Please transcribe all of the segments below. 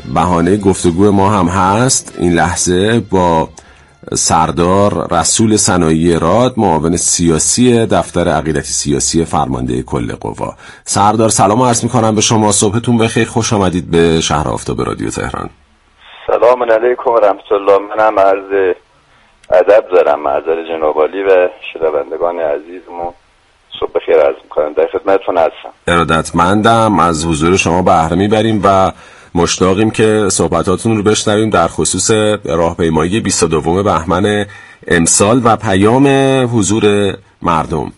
بهانه گفتگو ما هم هست این لحظه با سردار رسول سنایی راد، معاون سیاسی دفتر عقیدتی سیاسی فرمانده کل قوا. سردار سلام عرض می‌کنم به شما، صبحتون بخیر، خوش آمدید به شهر آفتاب رادیو تهران. سلام علیکم و رحمت الله. منم عرض ادب دارم معذر جناب عالی و شنوندگان عزیزمون، صبح بخیر عرض می‌کنم، در خدمتتون هستم. ارادتمندم، از حضور شما بهره می‌بریم و مشتاقیم که صحبتاتون رو بشنویم در خصوص راهپیمایی 22 بهمن امسال و پیام حضور مردم.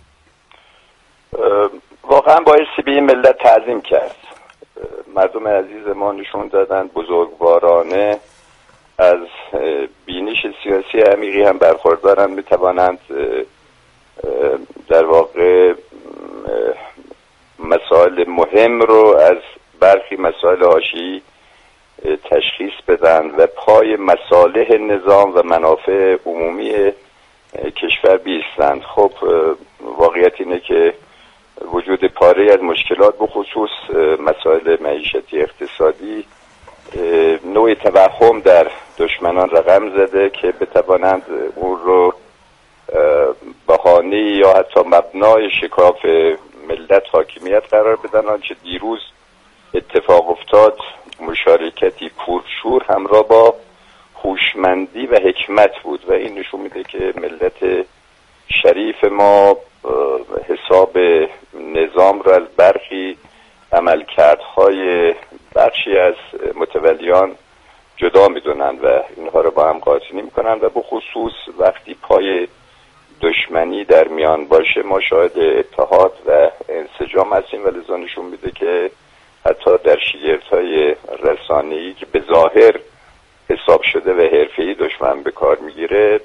واقعا بایستی به این ملت تعظیم کرد. مردم عزیز ما نشون دادن بزرگوارانه از بینش سیاسی عمیقی هم برخوردارن، میتوانند در واقع مسائل مهم رو از برخی مسائل حاشیه‌ای تشخیص بدن و پای مصالح نظام و منافع عمومی کشور بیستند. خب واقعیت اینه که وجود پاره از مشکلات بخصوص مسائل معیشتی اقتصادی نوع توهم در دشمنان رقم زده که بتوانند اون رو بهانه یا حتی مبنای شکاف ملت حاکمیت قرار بدن. آنچه دیروز اتفاق افتاد مشارکتی پرشور همراه با هوشمندی و حکمت بود و این نشون میده که ملت شریف ما حساب نظام را از برخی عملکردهای بخشی از متولیان جدا میدونن و اینها رو با هم قاطی نمی‌کنن و به خصوص وقتی پای دشمنی در میان باشه ما شاهد اتحاد و انسجام هستیم و لذا نشون میده که حتی در شگفت‌های رسانه‌ای که به ظاهر حساب شده و حرفه‌ای دشمن به کار میگیره،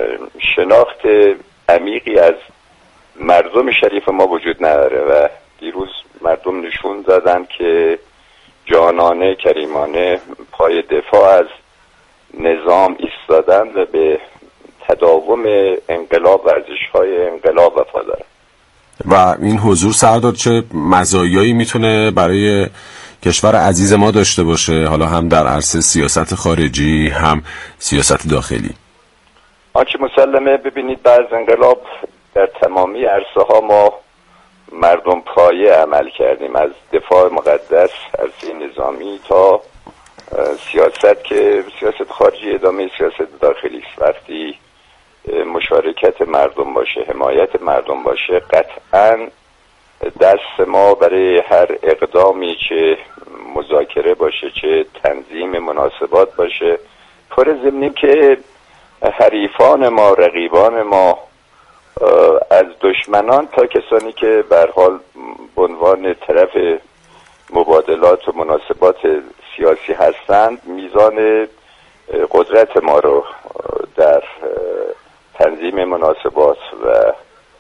شناخت عمیقی از مردم شریف ما وجود نداره و دیروز مردم نشون دادن که جانانه کریمانه پای دفاع از نظام ایستادن و به تداوم انقلاب و ارزش‌های انقلاب وفادارن. و این حضور سردار چه مزایایی میتونه برای کشور عزیز ما داشته باشه، حالا هم در عرصه سیاست خارجی هم سیاست داخلی؟ آنچه مسلمه، ببینید بعد از انقلاب در تمامی عرصه ها ما مردم پایه عمل کردیم، از دفاع مقدس عرصه نظامی تا سیاست که سیاست خارجی ادامه سیاست داخلی است. وقتی مشارکت مردم باشه، حمایت مردم باشه، قطعاً دست ما برای هر اقدامی چه مذاکره باشه چه تنظیم مناسبات باشه پر ضمنی که حریفان ما، رقیبان ما، از دشمنان تا کسانی که به هر حال به عنوان طرف مبادلات و مناسبات سیاسی هستند، میزان قدرت ما رو در تنظیم مناسبات و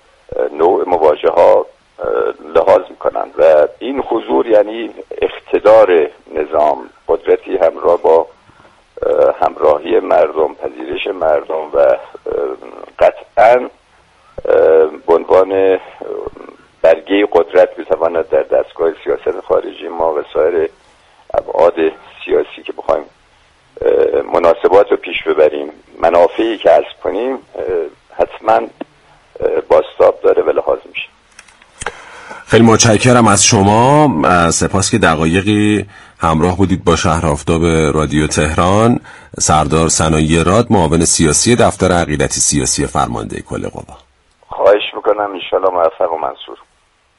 نوع مواجه ها لحاظ میکنند و این حضور یعنی اقتدار نظام، قدرتی همراه با همراهی مردم، پذیرش مردم و قطعاً به عنوان برگه قدرت میتواند در دستگاه سیاست خارجی ما و سایر ابعاد سیاسی که بخوایم مناسبات رو پیش ببریم، منافعی که حذف کنیم، حتما بازتاب داره و لحاظ میشه. خیلی متشکرم از شما، سپاس که دقایقی همراه بودید با شهر آفتاب رادیو تهران. سردار سنایی راد، معاون سیاسی دفتر عقیدتی سیاسی فرمانده کل قوا. خواهش میکنم، انشالله موفق و منصور.